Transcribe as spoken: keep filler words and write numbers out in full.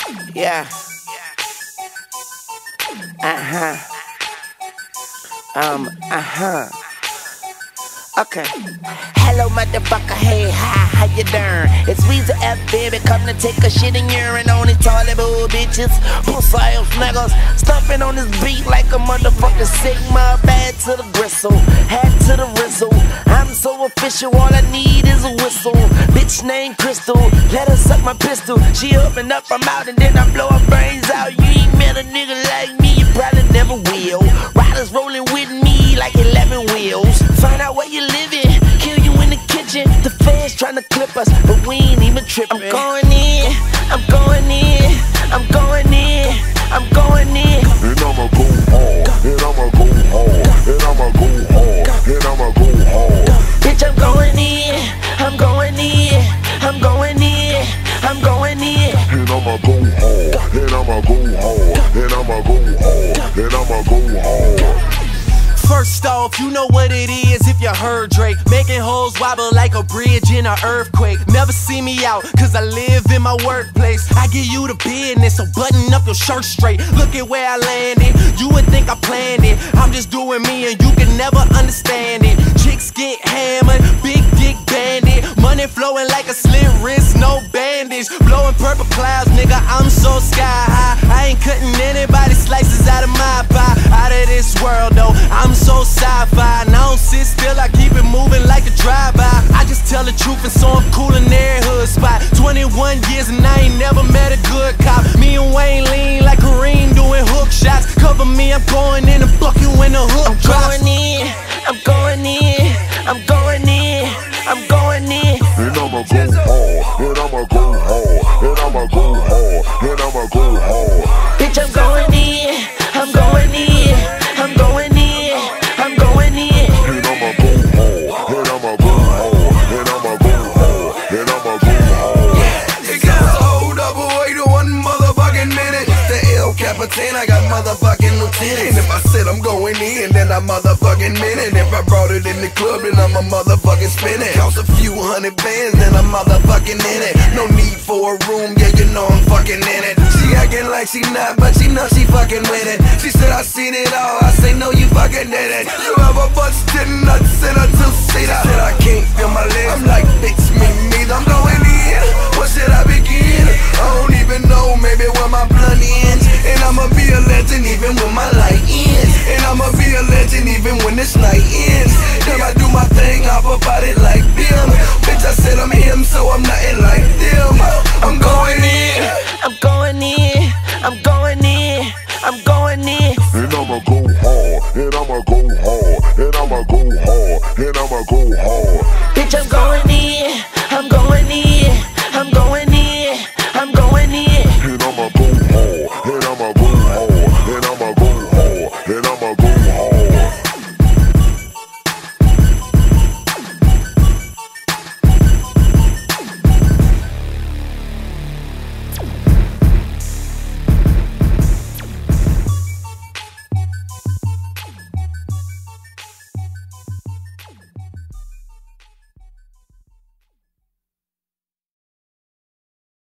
Yeah. Uh-huh. Um, uh-huh. Okay. Hello, motherfucker, hey, hi, how you doing? It's Weezy F, baby, come to take a shit and urine on these toilet bowl bitches. Pussy ass niggas, stumping on this beat like a motherfucking Sigma. Bad to the gristle, hat to the rizzle. I'm so official, all I need is a whistle. Bitch named Crystal, let her suck my pistol. She open up, I'm out, and then I blow her brains out. You ain't met a nigga like me, you probably never will. Riders rolling with me like eleven wheels. Find out where you living, kill you in the kitchen. The fans tryna clip us, but we ain't even tripping. I'm going in, I'm going in, I'm going in, I'm going in. And I'ma go hard, and I'ma go hard, and I'ma go hard, and I'ma go hard. Bitch, I'm going in, I'm going in, I'm going in, I'm going in. And I'ma go hard, and I'ma go hard, and I'ma go hard, and I'ma go hard. First off, you know what it is if you heard Drake. Making hoes wobble like a bridge in an earthquake. Never see me out, cause I live in my workplace. I give you the business, so button up your shirt straight. Look at where I landed, you would think I planned it. I'm just doing me and you can never understand it. Chicks get hammered, big dick bandit. Money flowing like a slit wrist, no bandage. Blowing purple clouds, nigga, I'm so sky high. I ain't cutting anybody slices out of my pie. Out of this world though, I'm so sci-fi, and I don't sit still, I keep it moving like a drive-by. I just tell the truth and so I'm cool in every hood spot. Twenty-one years and I ain't never met a good cop. Me and Wayne lean like Kareem doing hook shots. Cover me, I'm going in and fuck you in the hook I'm drops. going in, I'm going in, I'm going in, I'm going in. And I'ma go hard, and I'ma go hard, and I'ma go hard, and I'ma go hard. Bitch, I'm going in, I'm going in, I'm going in, I'm going in. And I'ma go hard, and I'ma go hard, and I'ma go hard, and I'ma go hard. It goes, hold up, wait one motherfucking minute. The El Capitan, I got motherfucking lieutenant. And if I said I'm going in, then I motherfucking meant it. If I brought it in the club, then I'm a motherfucking spin it. Cost a few hundred bands, then I'm motherfucking in it. No need for a room, yeah, you know I'm fucking in it. She acting like she not, but she know she fucking with it. She said I seen it all, I say no, you fucking did it. You ever busted nuts in a two-seater? Said I can't feel my legs, I'm like, bitch, me neither. I'm going in, where should I begin? I don't even know, maybe where my blood ends. And I'ma be a legend even when my light ends. And I'ma be a legend even when this night ends. If I do my thing, hop about it like them. Bitch, I said I'm him, so I'm nothing like them. I'm going in, I'm going in, I'm going in, I'm going in. And I'ma go hard, and I'ma go hard, and I'ma go hard, and I'ma go hard. Bitch, I'm going in,